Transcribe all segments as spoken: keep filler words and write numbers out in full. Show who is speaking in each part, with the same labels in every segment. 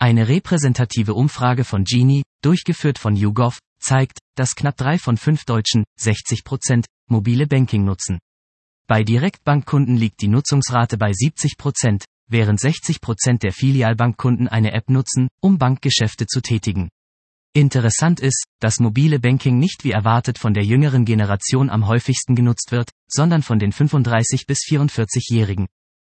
Speaker 1: Eine repräsentative Umfrage von Gini, durchgeführt von YouGov, zeigt, dass knapp drei von fünf Deutschen, sechzig Prozent, mobile Banking nutzen. Bei Direktbankkunden liegt die Nutzungsrate bei siebzig Prozent, während sechzig Prozent der Filialbankkunden eine App nutzen, um Bankgeschäfte zu tätigen. Interessant ist, dass mobile Banking nicht wie erwartet von der jüngeren Generation am häufigsten genutzt wird, sondern von den fünfunddreißig- bis vierundvierzig-Jährigen.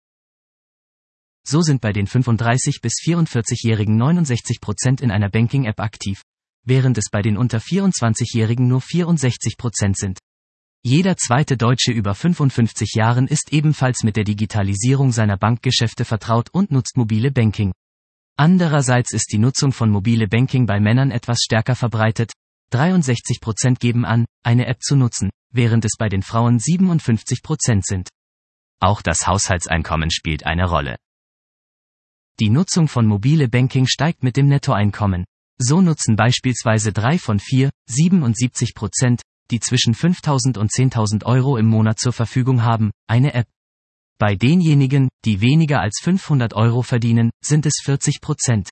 Speaker 1: So sind bei den fünfunddreißig- bis vierundvierzig-Jährigen neunundsechzig Prozent in einer Banking-App aktiv, während es bei den unter vierundzwanzig-Jährigen nur vierundsechzig Prozent sind. Jeder zweite Deutsche über fünfundfünfzig Jahren ist ebenfalls mit der Digitalisierung seiner Bankgeschäfte vertraut und nutzt mobile Banking. Andererseits ist die Nutzung von mobile Banking bei Männern etwas stärker verbreitet. dreiundsechzig Prozent geben an, eine App zu nutzen, während es bei den Frauen siebenundfünfzig Prozent sind. Auch das Haushaltseinkommen spielt eine Rolle. Die Nutzung von mobile Banking steigt mit dem Nettoeinkommen. So nutzen beispielsweise drei von vier, siebenundsiebzig Prozent, die zwischen fünftausend und zehntausend Euro im Monat zur Verfügung haben, eine App. Bei denjenigen, die weniger als fünfhundert Euro verdienen, sind es vierzig Prozent.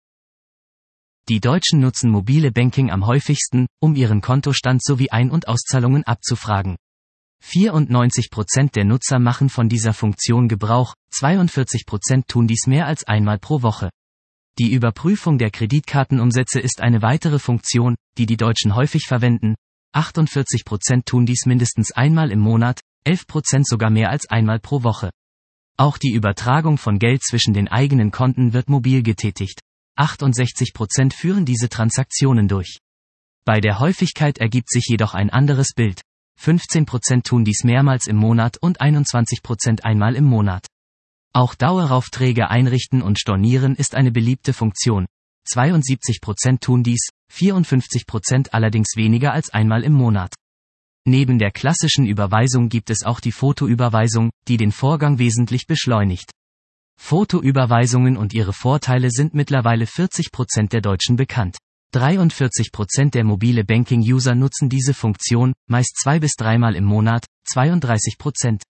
Speaker 1: Die Deutschen nutzen mobile Banking am häufigsten, um ihren Kontostand sowie Ein- und Auszahlungen abzufragen. vierundneunzig Prozent der Nutzer machen von dieser Funktion Gebrauch, zweiundvierzig Prozent tun dies mehr als einmal pro Woche. Die Überprüfung der Kreditkartenumsätze ist eine weitere Funktion, die die Deutschen häufig verwenden. achtundvierzig Prozent tun dies mindestens einmal im Monat, elf Prozent sogar mehr als einmal pro Woche. Auch die Übertragung von Geld zwischen den eigenen Konten wird mobil getätigt. achtundsechzig Prozent führen diese Transaktionen durch. Bei der Häufigkeit ergibt sich jedoch ein anderes Bild. fünfzehn Prozent tun dies mehrmals im Monat und einundzwanzig Prozent einmal im Monat. Auch Daueraufträge einrichten und stornieren ist eine beliebte Funktion. zweiundsiebzig Prozent tun dies, vierundfünfzig Prozent allerdings weniger als einmal im Monat. Neben der klassischen Überweisung gibt es auch die Fotoüberweisung, die den Vorgang wesentlich beschleunigt. Fotoüberweisungen und ihre Vorteile sind mittlerweile vierzig Prozent der Deutschen bekannt. dreiundvierzig Prozent der mobile Banking-User nutzen diese Funktion, meist zwei bis dreimal im Monat, zweiunddreißig Prozent.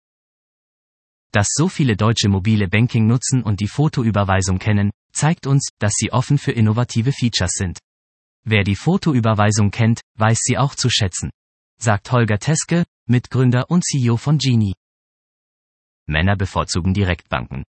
Speaker 1: Dass so viele Deutsche mobile Banking nutzen und die Fotoüberweisung kennen, zeigt uns, dass sie offen für innovative Features sind. Wer die Fotoüberweisung kennt, weiß sie auch zu schätzen, sagt Holger Teske, Mitgründer und C E O von Gini. Männer bevorzugen Direktbanken.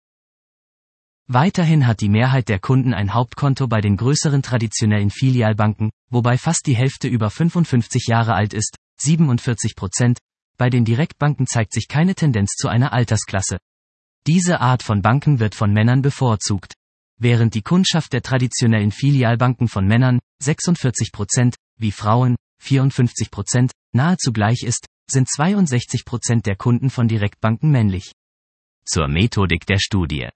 Speaker 1: Weiterhin hat die Mehrheit der Kunden ein Hauptkonto bei den größeren traditionellen Filialbanken, wobei fast die Hälfte über fünfundfünfzig Jahre alt ist, siebenundvierzig Prozent. Bei den Direktbanken zeigt sich keine Tendenz zu einer Altersklasse. Diese Art von Banken wird von Männern bevorzugt. Während die Kundschaft der traditionellen Filialbanken von Männern, sechsundvierzig Prozent, wie Frauen, vierundfünfzig Prozent, nahezu gleich ist, sind zweiundsechzig Prozent der Kunden von Direktbanken männlich. Zur Methodik der Studie.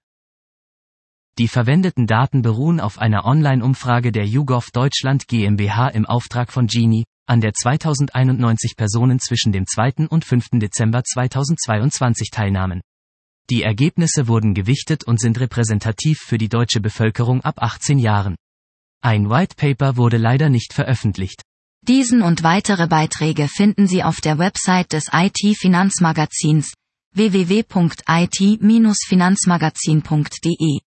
Speaker 1: Die verwendeten Daten beruhen auf einer Online-Umfrage der YouGov Deutschland GmbH im Auftrag von Gini, an der zweitausendeinundneunzig Personen zwischen dem zweiten und fünften Dezember zweitausendzweiundzwanzig teilnahmen. Die Ergebnisse wurden gewichtet und sind repräsentativ für die deutsche Bevölkerung ab achtzehn Jahren. Ein White Paper wurde leider nicht veröffentlicht.
Speaker 2: Diesen und weitere Beiträge finden Sie auf der Website des I T-Finanzmagazins w w w punkt i t Bindestrich finanzmagazin punkt d e.